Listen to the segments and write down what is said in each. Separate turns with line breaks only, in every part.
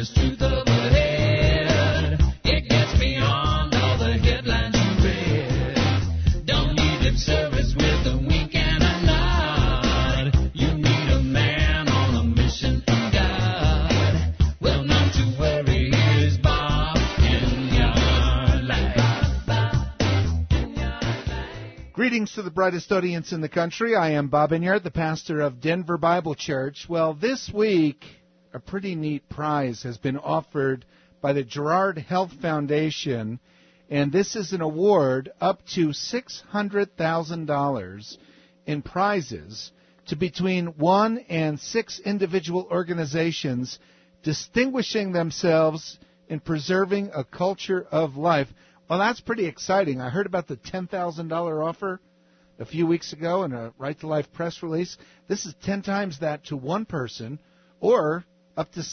There's truth up ahead. It gets beyond all the headlines you read. Don't need lip service with a wink and a nod. You need a man on a mission from God. Well, not to worry, here's Bob in your life.
Greetings to the brightest audience in the country. I am Bob Inyard, the pastor of Denver Bible Church. Well, this week, a pretty neat prize has been offered by the Girard Health Foundation, and this is an award up to $600,000 in prizes to between 1 and 6 individual organizations distinguishing themselves in preserving a culture of life. Well, that's pretty exciting. I heard about the $10,000 offer a few weeks ago in a Right to Life press release. This is 10 times that to one person, or up to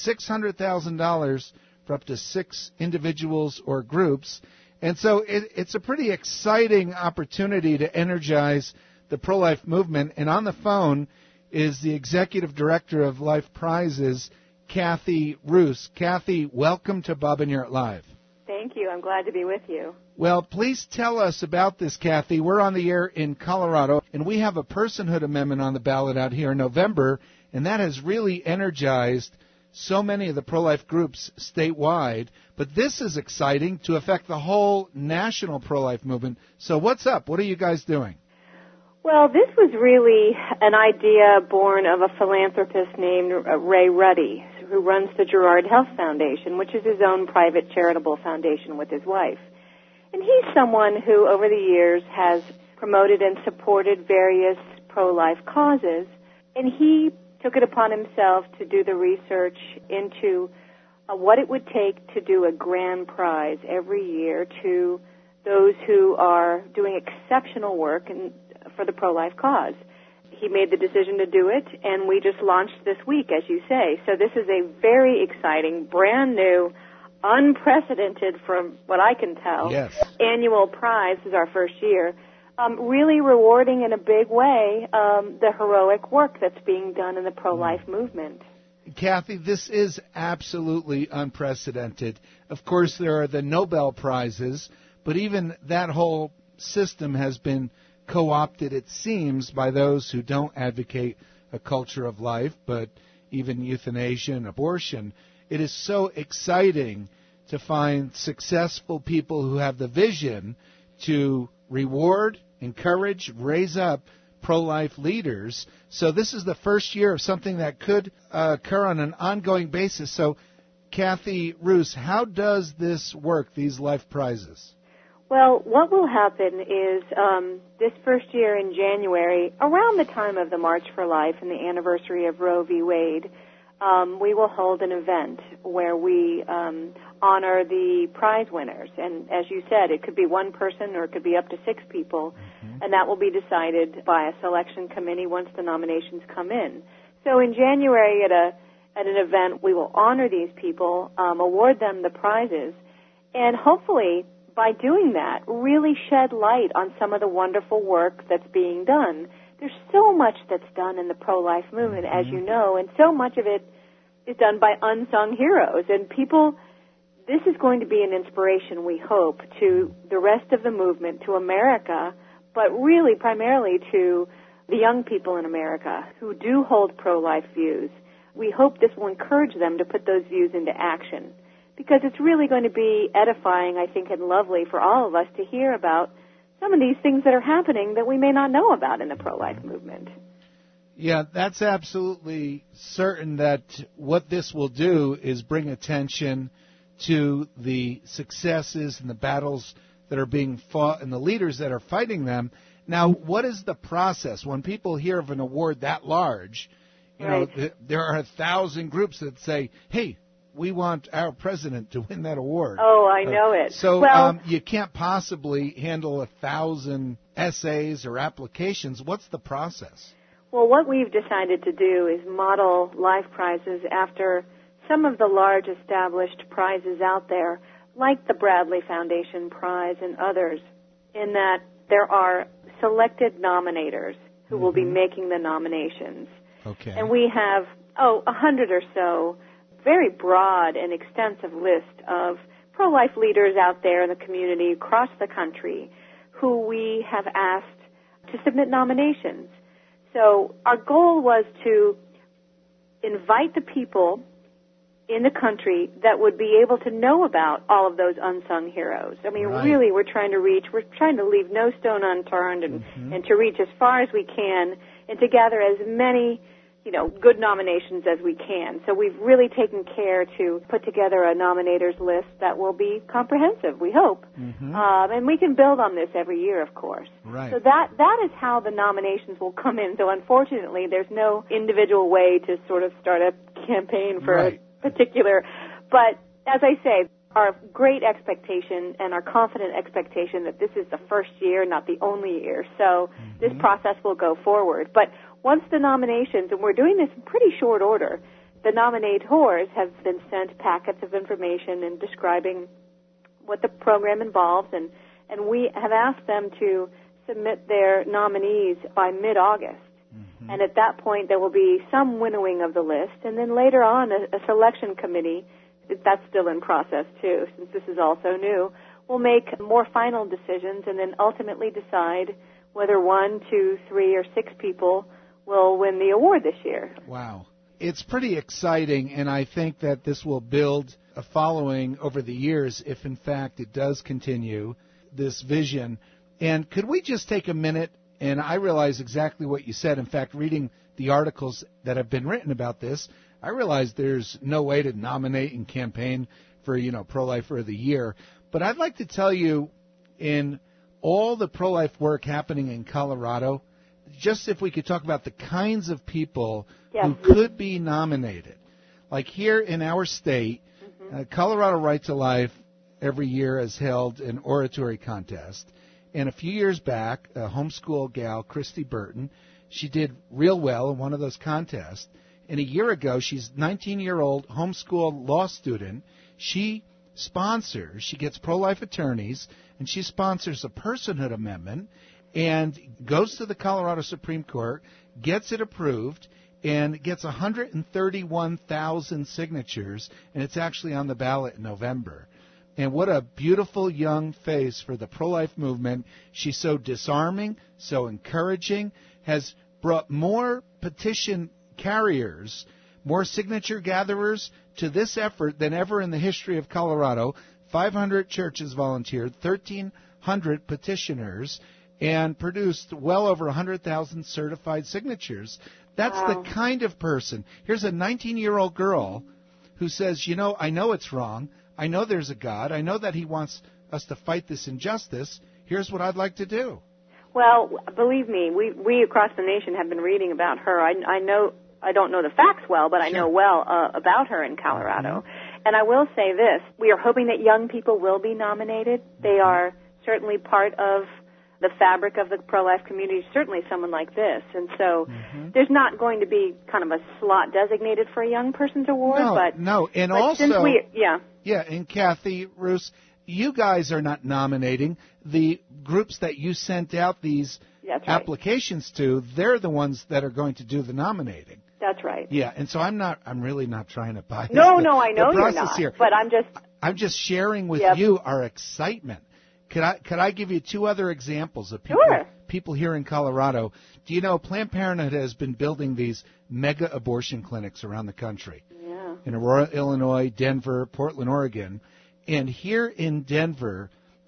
$600,000 for up to 6 individuals or groups. And so it's a pretty exciting opportunity to energize the pro-life movement. And on the phone is the Executive Director of Life Prizes, Kathy Roos. Kathy, welcome to Bob and You're Live.
Thank you. I'm glad to be with you.
Well, please tell us about this, Kathy. We're on the air in Colorado, and we have a personhood amendment on the ballot out here in November, and that has really energized so many of the pro-life groups statewide. But this is exciting to affect the whole national pro-life movement. So what's up? What are you guys doing?
Well, this was really an idea born of a philanthropist named Ray Ruddy, who runs the Girard Health Foundation, which is his own private charitable foundation with his wife. And he's someone who, over the years, has promoted and supported various pro-life causes, and he took it upon himself to do the research into what it would take to do a grand prize every year to those who are doing exceptional work for the pro-life cause. He made the decision to do it, and we just launched this week, as you say. So this is a very exciting, brand new, unprecedented, from what I can tell,
yes,
annual prize. This is our first year. Really rewarding in a big way the heroic work that's being done in the pro-life movement.
Kathy, this is absolutely unprecedented. Of course, there are the Nobel Prizes, but even that whole system has been co-opted, it seems, by those who don't advocate a culture of life, but even euthanasia and abortion. It is so exciting to find successful people who have the vision to reward, encourage, raise up pro-life leaders. So this is the first year of something that could occur on an ongoing basis. So, Kathy Roos, how does this work, these life prizes?
Well, what will happen is this first year in January, around the time of the March for Life and the anniversary of Roe v. Wade, we will hold an event where we honor the prize winners. And as you said, it could be one person or it could be up to 6 people, and that will be decided by a selection committee once the nominations come in. So in January at an event, we will honor these people, award them the prizes, and hopefully by doing that, really shed light on some of the wonderful work that's being done. There's so much that's done in the pro-life movement, as you know, and so much of it is done by unsung heroes. And people, this is going to be an inspiration, we hope, to the rest of the movement, to America, but really primarily to the young people in America who do hold pro-life views. We hope this will encourage them to put those views into action, because it's really going to be edifying, I think, and lovely for all of us to hear about some of these things that are happening that we may not know about in the pro-life movement.
Yeah, that's absolutely certain that what this will do is bring attention to the successes and the battles that are being fought and the leaders that are fighting them. Now, what is the process? When people hear of an award that large, you know, there are 1,000 groups that say, hey, we want our president to win that award.
Oh, I know it.
So you can't possibly handle 1,000 essays or applications. What's the process?
Well, what we've decided to do is model life prizes after some of the large established prizes out there, like the Bradley Foundation Prize and others, in that there are selected nominators who will be making the nominations.
Okay.
And we have, 100 or so very broad and extensive list of pro-life leaders out there in the community across the country who we have asked to submit nominations. So our goal was to invite the people in the country that would be able to know about all of those unsung heroes. I mean,
Right.
really, we're trying to leave no stone unturned and to reach as far as we can and to gather as many, good nominations as we can. So we've really taken care to put together a nominators list that will be comprehensive, we hope. And we can build on this every year, of course.
Right.
So that is how the nominations will come in. So unfortunately, there's no individual way to sort of start a campaign for
Right.
a particular. But as I say, our great expectation and our confident expectation that this is the first year, not the only year. So this process will go forward. But once the nominations, and we're doing this in pretty short order, the nominators have been sent packets of information and describing what the program involves, and we have asked them to submit their nominees by mid-August. And at that point, there will be some winnowing of the list, and then later on, a selection committee, that's still in process too, since this is also new, will make more final decisions and then ultimately decide whether 1, 2, 3, or 6 people will win the award this year.
Wow. It's pretty exciting, and I think that this will build a following over the years if, in fact, it does continue, this vision. And could we just take a minute, and I realize exactly what you said. In fact, reading the articles that have been written about this, I realize there's no way to nominate and campaign for, Pro-Lifer of the Year. But I'd like to tell you, in all the pro-life work happening in Colorado, just if we could talk about the kinds of people who could be nominated. Like here in our state, Colorado Right to Life every year has held an oratory contest. And a few years back, a homeschool gal, Christy Burton, she did real well in one of those contests. And a year ago, she's a 19-year-old homeschool law student. She gets pro-life attorneys, and she sponsors a personhood amendment and goes to the Colorado Supreme Court, gets it approved, and gets 131,000 signatures, and it's actually on the ballot in November. And what a beautiful young face for the pro-life movement. She's so disarming, so encouraging, has brought more petition carriers, more signature gatherers to this effort than ever in the history of Colorado. 500 churches volunteered, 1,300 petitioners, and produced well over 100,000 certified signatures. That's the kind of person. Here's a 19-year-old girl who says, I know it's wrong. I know there's a God. I know that he wants us to fight this injustice. Here's what I'd like to do.
Well, believe me, we across the nation have been reading about her. I don't know the facts well, but I know well about her in Colorado. And I will say this, we are hoping that young people will be nominated. They are certainly part of the fabric of the pro-life community, certainly someone like this. And so there's not going to be kind of a slot designated for a young person's award.
And also, and Kathy, Roos, you guys are not nominating. The groups that you sent out these applications to, they're the ones that are going to do the nominating.
That's right.
Yeah, and so I'm really not trying to bias
I know
the
you're not,
here.
But
I'm just sharing with you our excitement. Could I give you 2 other examples of people here in Colorado? Do you know Planned Parenthood has been building these mega abortion clinics around the country? Yeah. In Aurora, Illinois, Denver, Portland, Oregon. And here in Denver,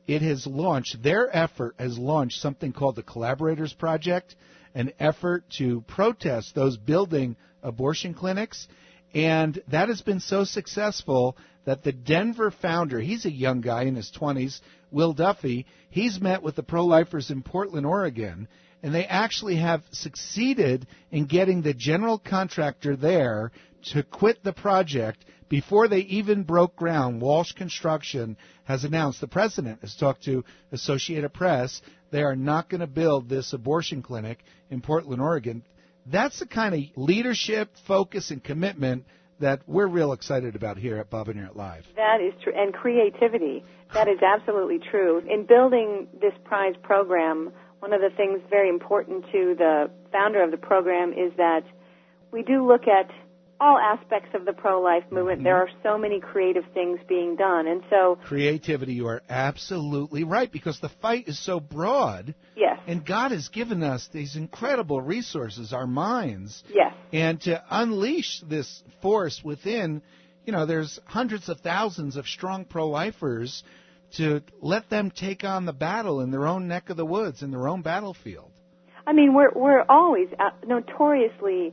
their effort has launched something called the Collaborators Project, an effort to protest those building abortion clinics. And that has been so successful that the Denver founder, he's a young guy in his 20s, Will Duffy, he's met with the pro-lifers in Portland, Oregon, and they actually have succeeded in getting the general contractor there to quit the project before they even broke ground. Walsh Construction has announced, the president has talked to Associated Press, they are not going to build this abortion clinic in Portland, Oregon. That's the kind of leadership, focus, and commitment that we're real excited about here at Bob and Eric Live.
That is true. And creativity. That is absolutely true. In building this prize program, one of the things very important to the founder of the program is that we do look at all aspects of the pro-life movement. There are so many creative things being done. And so...
Creativity, you are absolutely right, because the fight is so broad.
Yes.
And God has given us these incredible resources, our minds.
Yes.
And to unleash this force within, there's hundreds of thousands of strong pro-lifers, to let them take on the battle in their own neck of the woods, in their own battlefield.
I mean, we're always notoriously...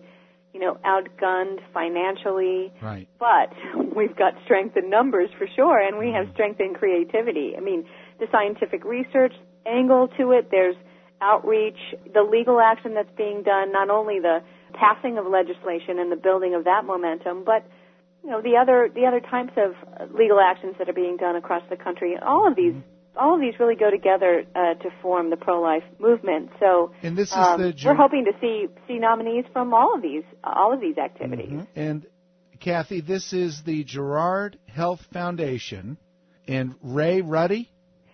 outgunned financially.
Right.
But we've got strength in numbers for sure, and we have strength in creativity. I mean, the scientific research angle to it, there's outreach, the legal action that's being done, not only the passing of legislation and the building of that momentum, but the other types of legal actions that are being done across the country. All of these really go together to form the pro-life movement. So,
and this is
we're hoping to see nominees from all of these activities.
Mm-hmm. And Kathy, this is the Girard Health Foundation, and Ray Ruddy.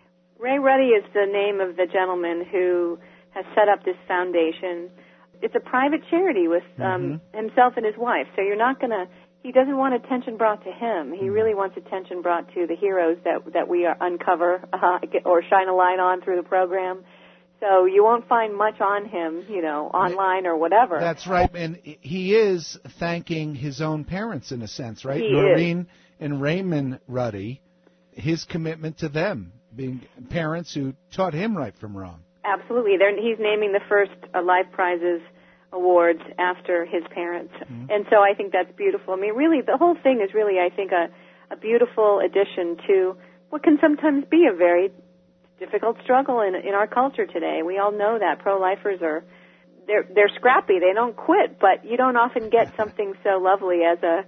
Ray Ruddy is the name of the gentleman who has set up this foundation. It's a private charity with himself and his wife. So you're not going to. He doesn't want attention brought to him. He really wants attention brought to the heroes that we uncover or shine a light on through the program. So you won't find much on him, online or whatever.
That's right. And he is thanking his own parents in a sense, right?
He
Noreen
is.
And Raymond Ruddy, his commitment to them, being parents who taught him right from wrong.
Absolutely. He's naming the first Life Prizes awards after his parents. And so I think that's beautiful. I mean, really, the whole thing is really, I think, a beautiful addition to what can sometimes be a very difficult struggle in our culture today. We all know that pro-lifers they're scrappy. They don't quit, but you don't often get something so lovely as a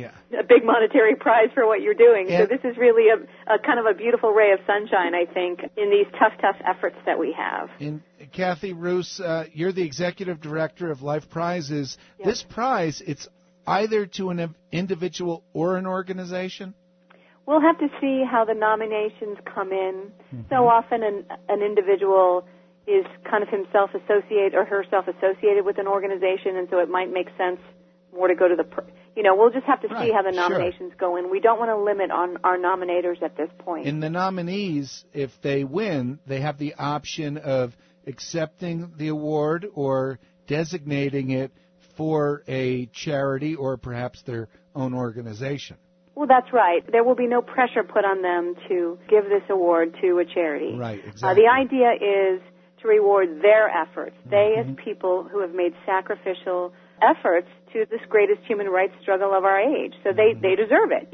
big monetary prize for what you're doing. So this is really a kind of a beautiful ray of sunshine, I think, in these tough efforts that we have.
And Kathy Roos, you're the executive director of Life Prizes.
Yes.
This prize, it's either to an individual or an organization?
We'll have to see how the nominations come in. So often an individual is kind of himself associated or herself associated with an organization, and so it might make sense more to go to we'll just have to see how the nominations go in. We don't want to limit on our nominators at this point.
And the nominees, if they win, they have the option of accepting the award or designating it for a charity or perhaps their own organization.
Well, that's right. There will be no pressure put on them to give this award to a charity.
Right, exactly.
The idea is to reward their efforts. They, as people who have made sacrificial efforts to this greatest human rights struggle of our age. So they deserve it,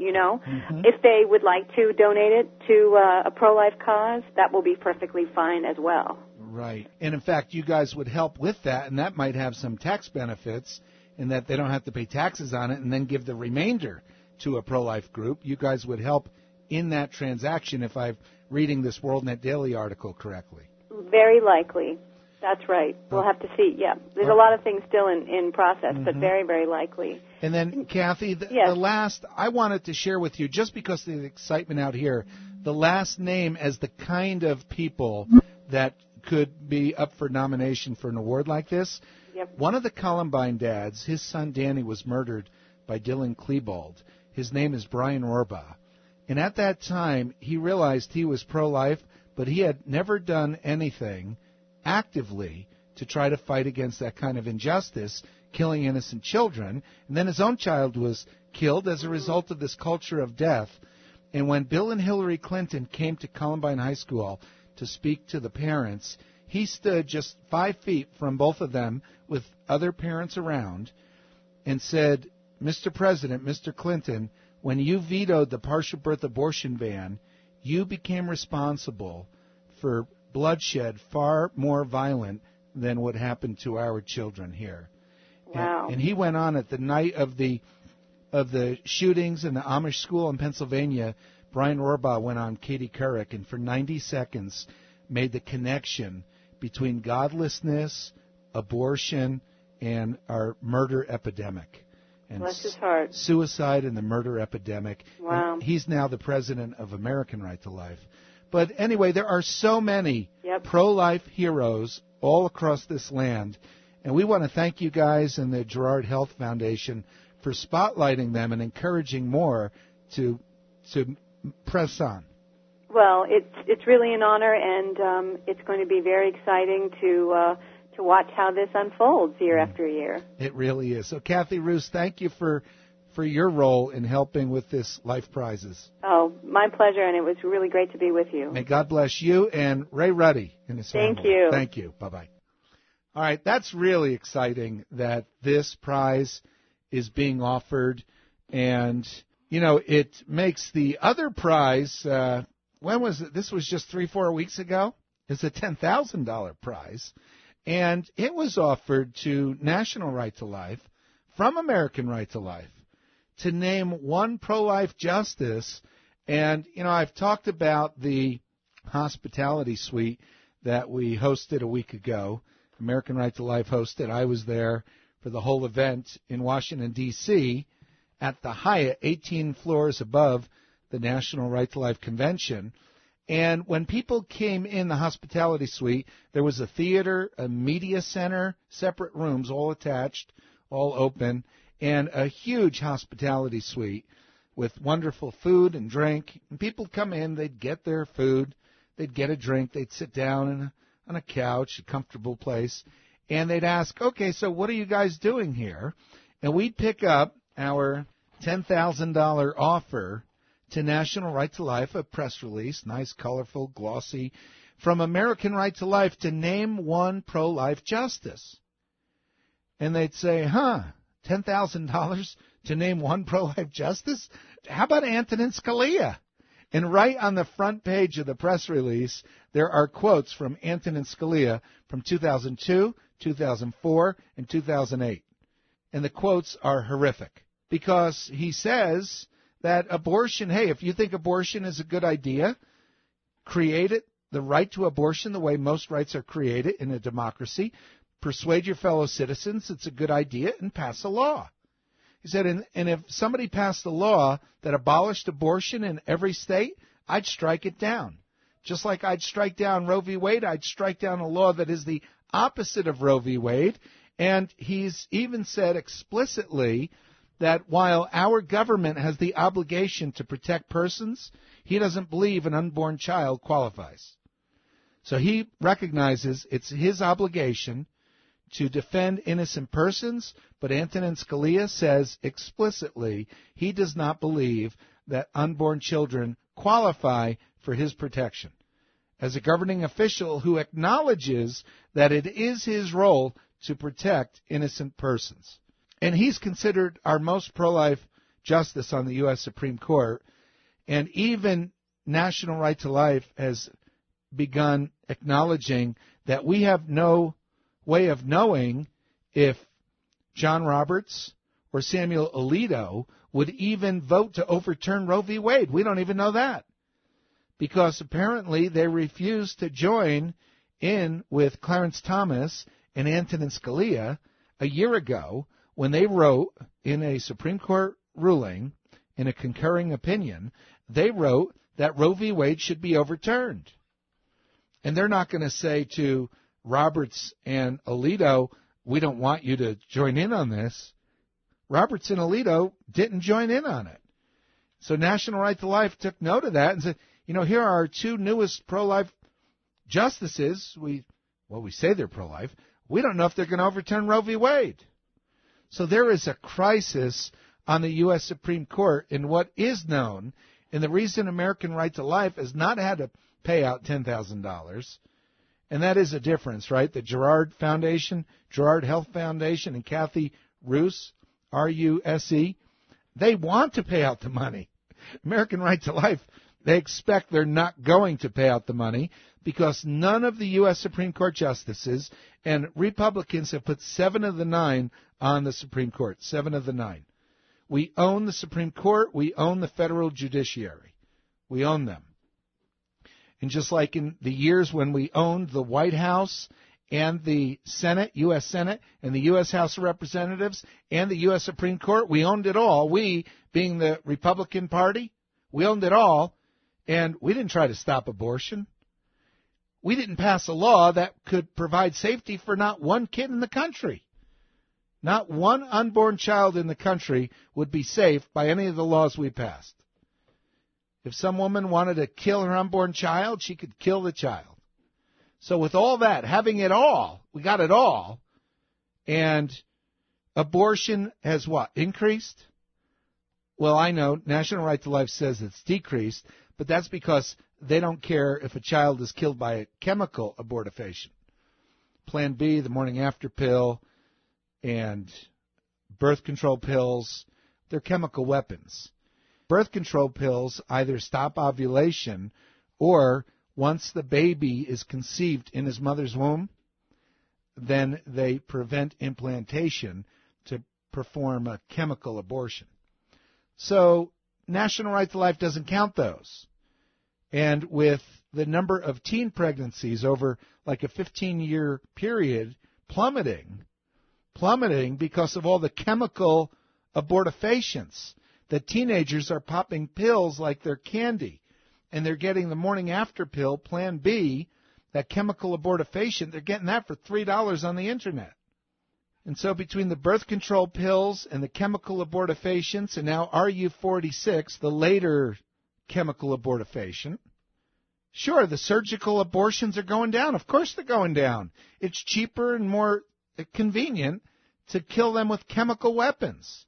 If they would like to donate it to a pro-life cause, that will be perfectly fine as well.
Right. And, in fact, you guys would help with that, and that might have some tax benefits in that they don't have to pay taxes on it and then give the remainder to a pro-life group. You guys would help in that transaction if I'm reading this WorldNet Daily article correctly.
Very likely. That's right. We'll have to see. Yeah. There's a lot of things still in process, but very, very likely.
And then, Kathy, the last I wanted to share with you, just because of the excitement out here, the last name as the kind of people that could be up for nomination for an award like this.
Yep.
One of the Columbine dads, his son Danny, was murdered by Dylan Klebold. His name is Brian Orbaugh. And at that time, he realized he was pro-life, but he had never done anything actively to try to fight against that kind of injustice, killing innocent children. And then his own child was killed as a result of this culture of death. And when Bill and Hillary Clinton came to Columbine High School to speak to the parents, he stood just 5 feet from both of them with other parents around and said, Mr. President, Mr. Clinton, when you vetoed the partial birth abortion ban, you became responsible for bloodshed far more violent than what happened to our children here.
Wow.
And he went on at the night of the shootings in the Amish school in Pennsylvania. Brian Orbaugh went on Katie Couric and for 90 seconds made the connection between godlessness, abortion, and our murder epidemic. And
bless his heart.
Suicide and the murder epidemic.
Wow.
And he's now the president of American Right to Life. But anyway, there are so many pro-life heroes all across this land. And we want to thank you guys and the Girard Health Foundation for spotlighting them and encouraging more to press on.
Well, it's really an honor, and it's going to be very exciting to watch how this unfolds year after year.
It really is. So, Kathy Roos, thank you for your role in helping with this Life Prizes.
Oh, my pleasure, and it was really great to be with you.
May God bless you and Ray Ruddy in his family.
Thank you.
Thank you. Bye-bye. All right, that's really exciting that this prize is being offered, and, you know, it makes the other prize, when was it? This was just 3-4 weeks ago. It's a $10,000 prize, and it was offered to National Right to Life from American Right to Life to name one pro-life justice. And, you know, I've talked about the hospitality suite that we hosted a week ago. American Right to Life hosted. I was there for the whole event in Washington, D.C., at the Hyatt, 18 floors above the National Right to Life Convention. And when people came in the hospitality suite, there was a theater, a media center, separate rooms, all attached, all open, and a huge hospitality suite with wonderful food and drink. And people come in, they'd get their food, they'd get a drink, they'd sit down on a couch, a comfortable place, and they'd ask, okay, so what are you guys doing here? And we'd pick up our $10,000 offer to National Right to Life, a press release, nice, colorful, glossy, from American Right to Life to name one pro-life justice. And they'd say, $10,000 to name one pro-life justice? How about Antonin Scalia? And right on the front page of the press release, there are quotes from Antonin Scalia from 2002, 2004, and 2008. And the quotes are horrific because he says that abortion, hey, if you think abortion is a good idea, create it, the right to abortion, the way most rights are created in a democracy. Persuade your fellow citizens it's a good idea and pass a law. He said, and if somebody passed a law that abolished abortion in every state, I'd strike it down. Just like I'd strike down Roe v. Wade, I'd strike down a law that is the opposite of Roe v. Wade. And he's even said explicitly that while our government has the obligation to protect persons, he doesn't believe an unborn child qualifies. So he recognizes it's his obligation to defend innocent persons, but Antonin Scalia says explicitly he does not believe that unborn children qualify for his protection. As a governing official who acknowledges that it is his role to protect innocent persons. And he's considered our most pro-life justice on the U.S. Supreme Court, and even National Right to Life has begun acknowledging that we have no way of knowing if John Roberts or Samuel Alito would even vote to overturn Roe v. Wade. We don't even know that because apparently they refused to join in with Clarence Thomas and Antonin Scalia a year ago when they wrote in a Supreme Court ruling, in a concurring opinion, they wrote that Roe v. Wade should be overturned. And they're not going to say to Roberts and Alito, we don't want you to join in on this. Roberts and Alito didn't join in on it. So National Right to Life took note of that and said, here are our two newest pro-life justices. We say they're pro-life. We don't know if they're going to overturn Roe v. Wade. So there is a crisis on the U.S. Supreme Court in what is known, and the reason American Right to Life has not had to pay out $10,000, and that is a difference, right? The Gerard Foundation, Gerard Health Foundation, and Kathy Roos, R-U-S-E, they want to pay out the money. American Right to Life, they expect they're not going to pay out the money because none of the U.S. Supreme Court justices, and Republicans have put 7 of the 9 on the Supreme Court, 7 of the 9. We own the Supreme Court. We own the federal judiciary. We own them. And just like in the years when we owned the White House and the Senate, U.S. Senate, and the U.S. House of Representatives and the U.S. Supreme Court, we owned it all. We, being the Republican Party, we owned it all, and we didn't try to stop abortion. We didn't pass a law that could provide safety for not one kid in the country. Not one unborn child in the country would be safe by any of the laws we passed. If some woman wanted to kill her unborn child, she could kill the child. So with all that, having it all, we got it all, and abortion has what? Increased? Well, I know National Right to Life says it's decreased, but that's because they don't care if a child is killed by a chemical abortifacient. Plan B, the morning after pill, and birth control pills, they're chemical weapons. Birth control pills either stop ovulation or once the baby is conceived in his mother's womb, then they prevent implantation to perform a chemical abortion. So National Right to Life doesn't count those. And with the number of teen pregnancies over like a 15-year period plummeting because of all the chemical abortifacients, that teenagers are popping pills like they're candy, and they're getting the morning after pill, Plan B, that chemical abortifacient. They're getting that for $3 on the internet. And so between the birth control pills and the chemical abortifacients, and now RU46, the later chemical abortifacient, sure, the surgical abortions are going down. Of course they're going down. It's cheaper and more convenient to kill them with chemical weapons.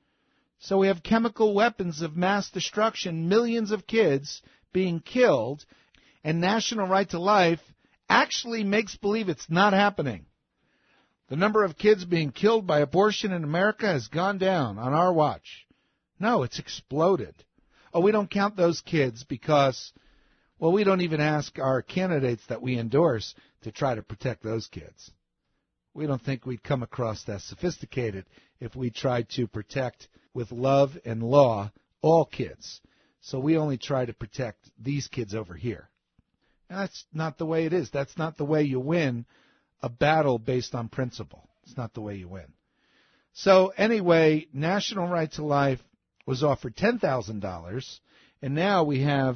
So we have chemical weapons of mass destruction, millions of kids being killed, and National Right to Life actually makes believe it's not happening. The number of kids being killed by abortion in America has gone down on our watch. No, it's exploded. Oh, we don't count those kids because, well, we don't even ask our candidates that we endorse to try to protect those kids. We don't think we'd come across that sophisticated if we tried to protect with love and law all kids. So we only try to protect these kids over here. And that's not the way it is. That's not the way you win a battle based on principle. It's not the way you win. So anyway, National Right to Life was offered $10,000, and now we have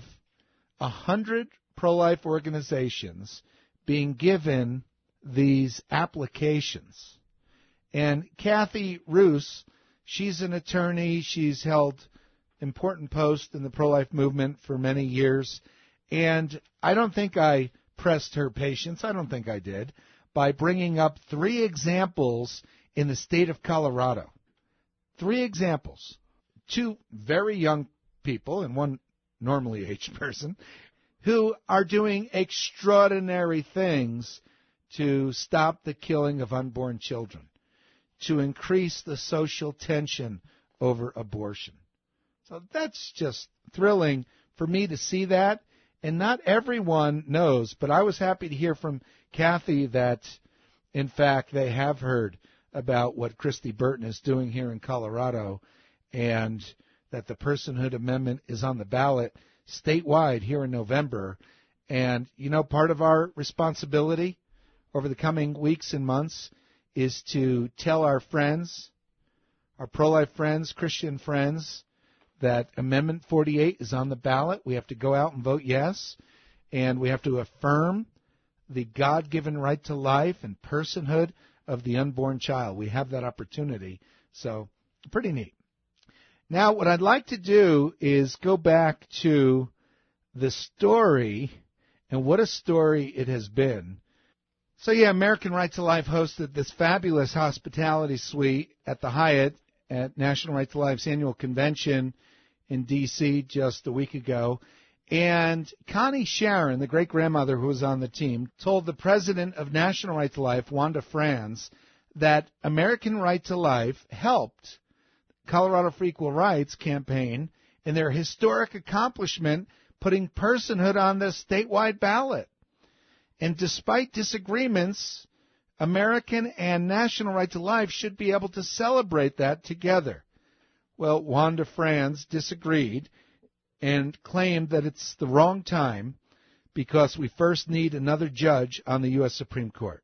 100 pro-life organizations being given these applications. And Kathy Roos, she's an attorney. She's held important posts in the pro-life movement for many years. And I don't think I pressed her patience. I don't think I did, by bringing up 3 examples in the state of Colorado. 3 examples. 2 very young people and 1 normally aged person who are doing extraordinary things to stop the killing of unborn children, to increase the social tension over abortion. So that's just thrilling for me to see that. And not everyone knows, but I was happy to hear from Kathy that, in fact, they have heard about what Christy Burton is doing here in Colorado, and that the Personhood Amendment is on the ballot statewide here in November. And, you know, part of our responsibility over the coming weeks and months is to tell our friends, our pro-life friends, Christian friends, that Amendment 48 is on the ballot. We have to go out and vote yes, and we have to affirm the God-given right to life and personhood of the unborn child. We have that opportunity, so pretty neat. Now, what I'd like to do is go back to the story, and what a story it has been. So, yeah, American Right to Life hosted this fabulous hospitality suite at the Hyatt at National Right to Life's annual convention in D.C. just a week ago. And Connie Sharon, the great-grandmother who was on the team, told the president of National Right to Life, Wanda Franz, that American Right to Life helped Colorado for Equal Rights campaign in their historic accomplishment putting personhood on the statewide ballot. And despite disagreements, American and National Right to Life should be able to celebrate that together. Well, Wanda Franz disagreed and claimed that it's the wrong time because we first need another judge on the U.S. Supreme Court.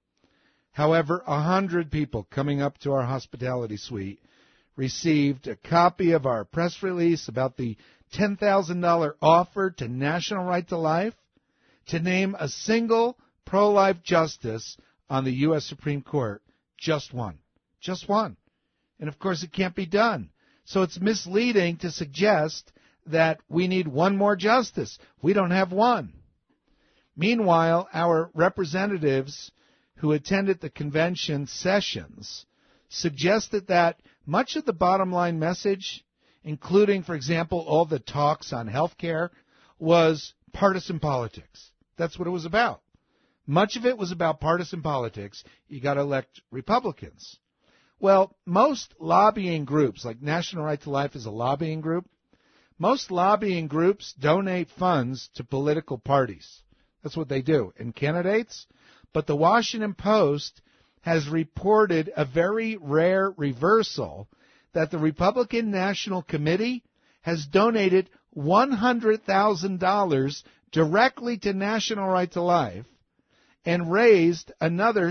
However, 100 people coming up to our hospitality suite received a copy of our press release about the $10,000 offer to National Right to Life to name a single pro-life justice on the U.S. Supreme Court, just one. Just one. And, of course, it can't be done. So it's misleading to suggest that we need one more justice. We don't have one. Meanwhile, our representatives who attended the convention sessions suggested that much of the bottom line message, including, for example, all the talks on health care, was partisan politics. That's what it was about. Much of it was about partisan politics. You got to elect Republicans. Well, most lobbying groups, like National Right to Life is a lobbying group, most lobbying groups donate funds to political parties. That's what they do, and candidates. But the Washington Post has reported a very rare reversal that the Republican National Committee has donated $100,000 directly to National Right to Life and raised another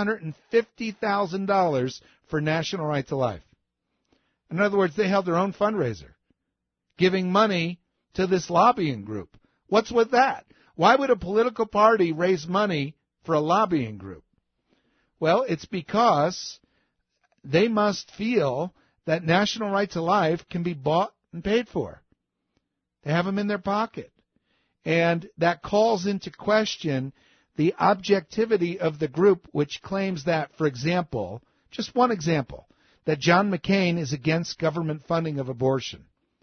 $650,000 for National Right to Life. In other words, they held their own fundraiser, giving money to this lobbying group. What's with that? Why would a political party raise money for a lobbying group? Well, it's because they must feel that National Right to Life can be bought and paid for. They have them in their pocket. And that calls into question the objectivity of the group, which claims that, for example, just one example, that John McCain is against government funding of abortion.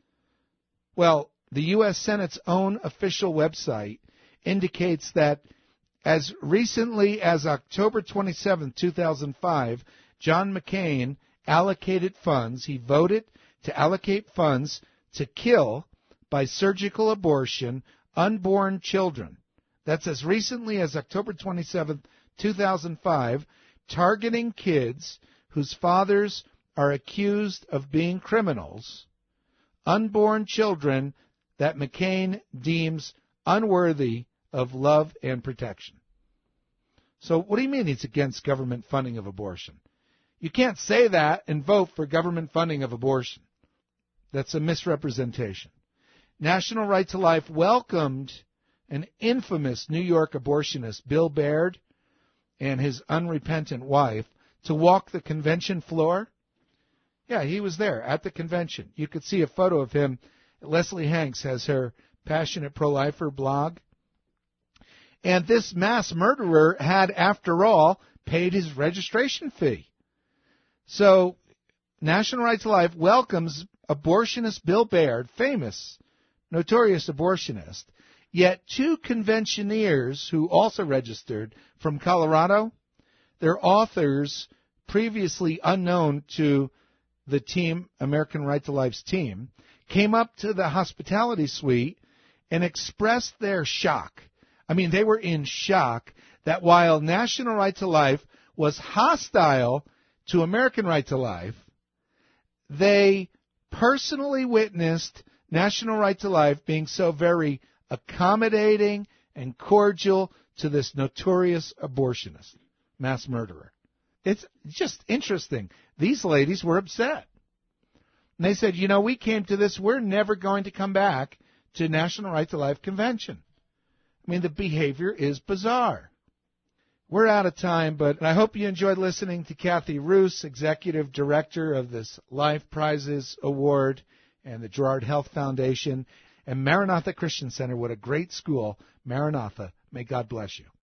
Well, the U.S. Senate's own official website indicates that as recently as October 27, 2005, John McCain allocated funds. He voted to allocate funds to kill, by surgical abortion, unborn children. That's as recently as October 27, 2005, targeting kids whose fathers are accused of being criminals, unborn children that McCain deems unworthy of love and protection. So what do you mean he's against government funding of abortion? You can't say that and vote for government funding of abortion. That's a misrepresentation. National Right to Life welcomed an infamous New York abortionist, Bill Baird, and his unrepentant wife to walk the convention floor. Yeah, he was there at the convention. You could see a photo of him. Leslie Hanks has her Passionate Pro-Lifer blog. And this mass murderer had, after all, paid his registration fee. So National Right to Life welcomes abortionist Bill Baird, famous, notorious abortionist, yet two conventioneers who also registered from Colorado, their authors previously unknown to the team, American Right to Life's team, came up to the hospitality suite and expressed their shock. I mean, they were in shock that while National Right to Life was hostile to American Right to Life, they personally witnessed National Right to Life being so very accommodating and cordial to this notorious abortionist, mass murderer. It's just interesting. These ladies were upset. And they said, you know, we came to this, we're never going to come back to National Right to Life convention. I mean, the behavior is bizarre. We're out of time, but I hope you enjoyed listening to Kathy Roos, Executive Director of this Life Prizes Award and the Gerard Health Foundation, and Maranatha Christian Center. What a great school. Maranatha. May God bless you.